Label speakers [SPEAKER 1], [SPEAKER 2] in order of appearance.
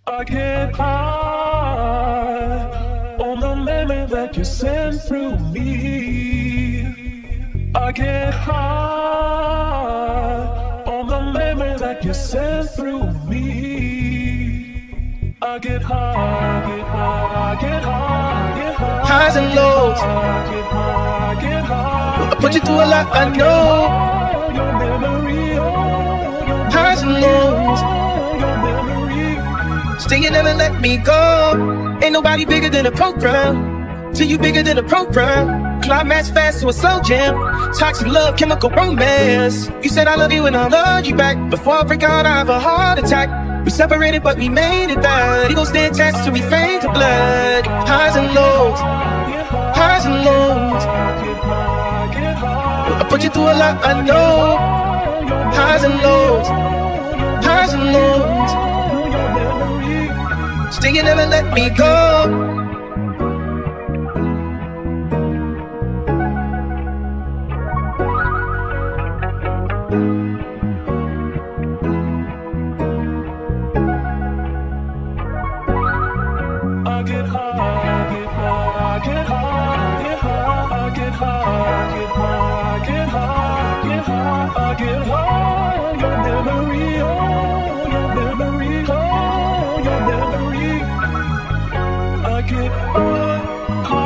[SPEAKER 1] I get high on the memory that you sent through me. I get high on the memory that you sent through me. I get high, get high, I get high, get high.
[SPEAKER 2] Highs and lows.
[SPEAKER 1] I get high, I get high.
[SPEAKER 2] I put you through a lot, I know.
[SPEAKER 1] Your memory,
[SPEAKER 2] Highs and lows.
[SPEAKER 1] your memory.
[SPEAKER 2] Still you never let me go. Ain't nobody bigger than a program. Till you bigger than a program. Climax fast to a slow jam. Toxic love, chemical romance. You said I love you and I love you back. Before I break out, I have a heart attack. We separated but we made it back. We gon' stay attached till we fade to blood. Highs and lows. Highs and lows. I put you through a lot, I know. Highs and lows. Highs and lows. Still you never let me go.
[SPEAKER 1] I get high, I get high, I get high, get high, I get high, get high, get high, get high, I get high. Your memory, oh, your memory, oh, your memory. I get high.